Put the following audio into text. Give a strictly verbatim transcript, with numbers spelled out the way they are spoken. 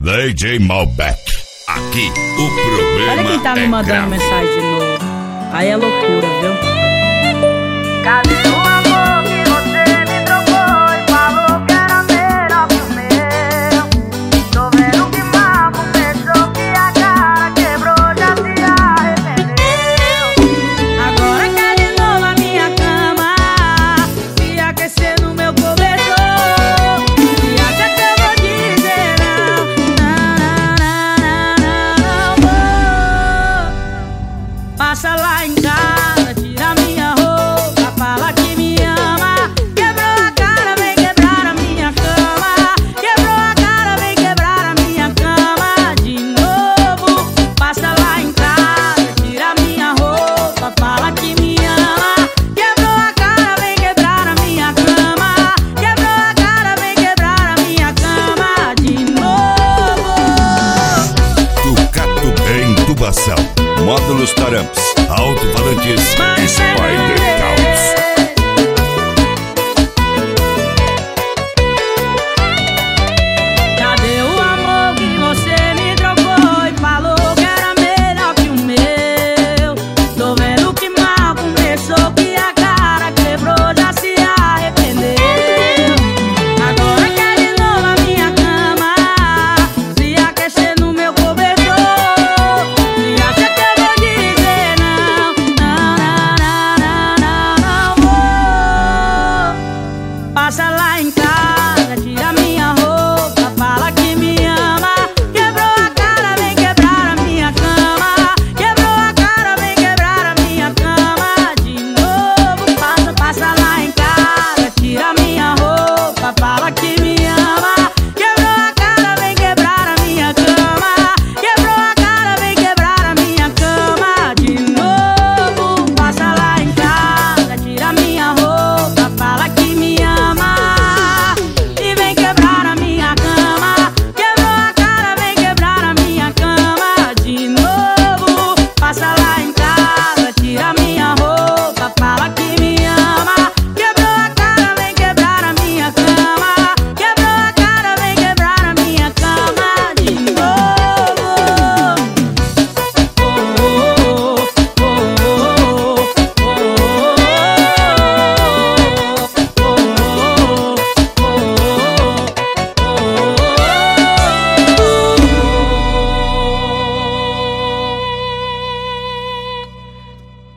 D J Malbec. Aqui o problema Olha quem tá me é mandando grave. mensagem de novo. Aí é loucura, viu? Cadê o amor que você me trocou e falou que era melhor que o meu? Tô vendo que mal começou, que a cara quebrou, já se arrependeu. Agora quer de novo a minha cama, se aquecer no meu cobertor. E acha que eu vou dizer não, não, não, não, não, vou. Passa lá em casa, tira minha roupa, fala que me ama. Quebrou a cara, vem quebrar a minha cama. Quebrou a cara, vem quebrar a minha cama de novo. Passa lá em casa, tira minha roupa, fala que me ama. Quebrou a cara, vem quebrar a minha cama. Quebrou a cara, vem quebrar a minha cama de novo. Ducato em intubação. Módulos Taramps. Alto-falantes. Spider Cal.